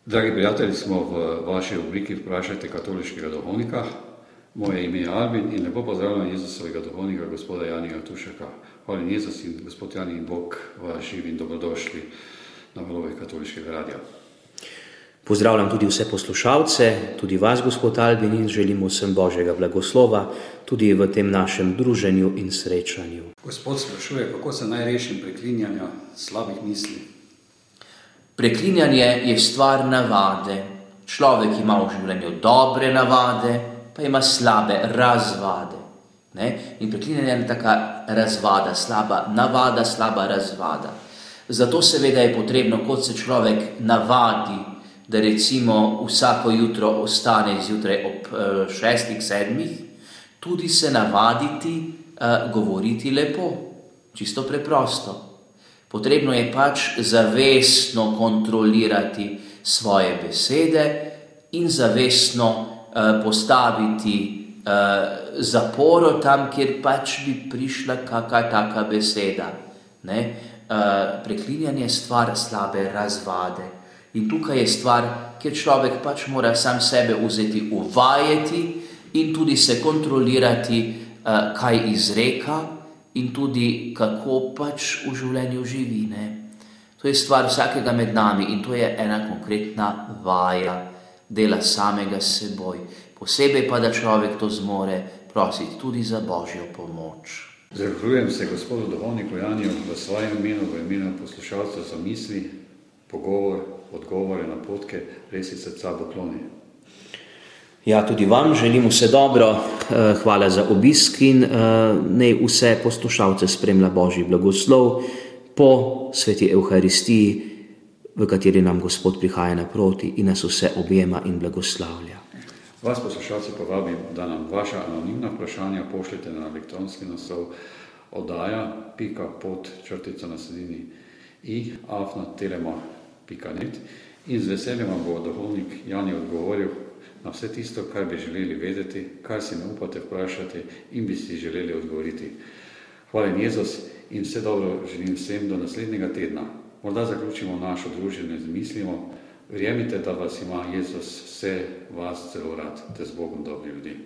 Dragi prijatelji, smo v vaši rubriki Vprašajte katoliškega duhovnika. Moje ime je Albin in lepo pozdravljam Jezusovega duhovnika, gospoda Janija Tušeka. Hvala Jezus in gospod Jani in Bog vas živi in dobrodošli na valovih katoliškega radia. Pozdravljam tudi vse poslušalce, tudi vas, gospod Albin, in želimo vsem Božjega blagoslova tudi v tem našem druženju in srečanju. Gospod sprašuje, kako se naj rešim preklinjanja slabih misli. Preklinjanje je stvar navade. Človek ima v življenju dobre navade, pa ima slabe razvade. In preklinjanje je taka razvada, slaba navada, slaba razvada. Zato seveda je potrebno, kot se človek navadi, da recimo vsako jutro ostane zjutraj ob 6, 7, tudi se navaditi govoriti lepo, čisto preprosto. Potrebno je pač zavestno kontrolirati svoje besede in zavestno postaviti zaporo tam, kjer pač bi prišla kakšna taka beseda. Preklinjanje je stvar slabe razvade. In tukaj je stvar, kjer človek pač mora sam sebe vzeti, uvajati in tudi se kontrolirati, kaj izreka in tudi kako pač v življenju živi. To je stvar vsakega med nami in to je ena konkretna vaja dela samega s seboj. Posebej pa, da človek to zmore prositi tudi za Božjo pomoč. Zahvaljujem se gospodu duhovniku Janiju v svojem imenu, v imenu poslušalcev za misli, pogovor, odgovore, napotke, res iz srca pokloni. Ja, tudi vam želim vse dobro, hvala za obisk in naj vse poslušalce spremlja Božji blagoslov po sveti Evharistiji, v kateri nam Gospod prihaja naproti in nas vse objema in blagoslavlja. Vas poslušalci povabim, da nam vaša anonimna vprašanja pošljete na elektronski naslov oddaja.pod_i@telema.net in z veseljem vam bo duhovnik Jani odgovoril na vse tisto, kar bi želeli vedeti, kar si ne upate vprašati in bi si želeli odgovoriti. Hvala Jezus in vse dobro želim vsem do naslednjega tedna. Morda zaključimo našo druženje z mislimo: verjemite, da vas ima Jezus vse vas zelo rad, te z Bogom dobri ljudi.